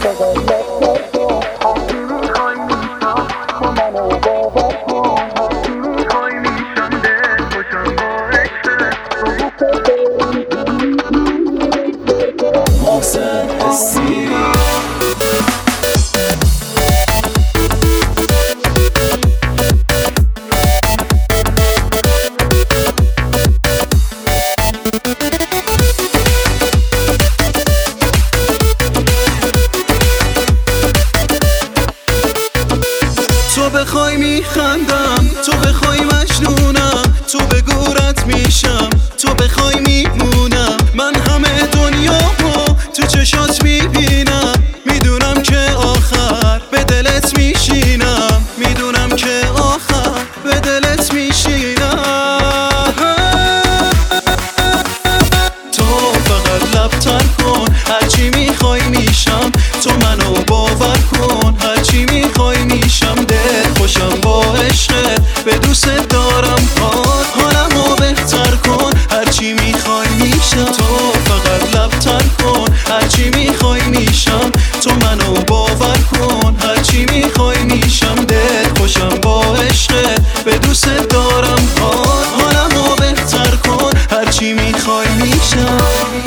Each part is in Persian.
تو بخوای میخندم، تو بخوای مجنونم، تو بگورت میشم، تو بخوای میمونم. من همه دنیامو تو چشات میبینم، میدونم که آخر به دلت میشینم، میدونم که آخر به دلت میشینم. تو فقط لب تر کن، هرچی میخوای میشم، تو منو باور کن، هرچی میخوای میشم. دل خوشم با عشقت، به دوست دارم پاد، حالمو بهتر کن، هرچی میخوای میشم. تو فقط لب تر کن، هرچی میخوای میشم، تو منو باور کن، هرچی میخوای میشم. دل خوشم با عشقت، به دوست دارم پاد، حالمو بهتر کن، هرچی میخوای میشم.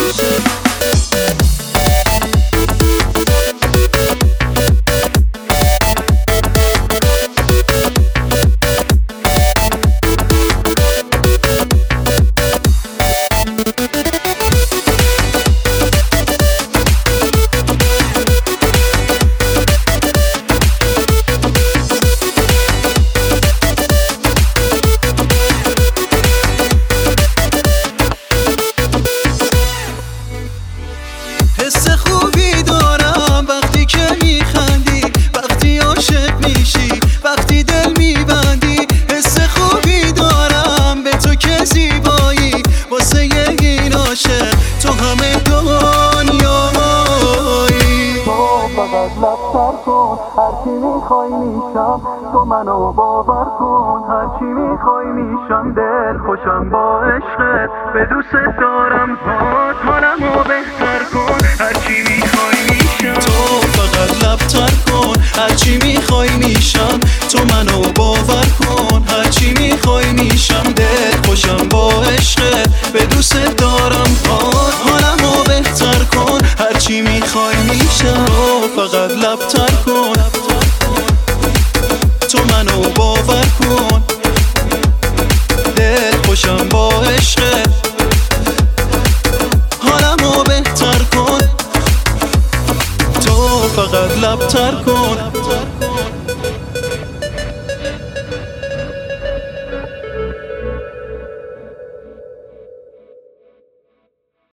حس خوبی دارم وقتی که میخندی، وقتی عاشق میشی، وقتی دل میبندی. حس خوبی دارم به تو که زیبایی، واسه این عاشق تو همه دنیایی. تو فقط لب تر کن، هرچی میخوای میشم، تو منو باور کن، هرچی میخوای میشم. دل خوشم با عشقت، به دوست دارم پاد، حالمو بهتر کن، هرچی میخوای میشم. تو فقط لب تر کن، هرچی میخوای میشم، تو منو باور کن، هرچی میخوای میشم. دل خوشم با عشقت، به دوست دارم پاد، حالمو بهتر کن، هرچی میخوای میشم. تو فقط لب تر کن، تو منو باور کن، دل خوشم با عشقت، حالمو بهتر کن. تو فقط لب تر کن.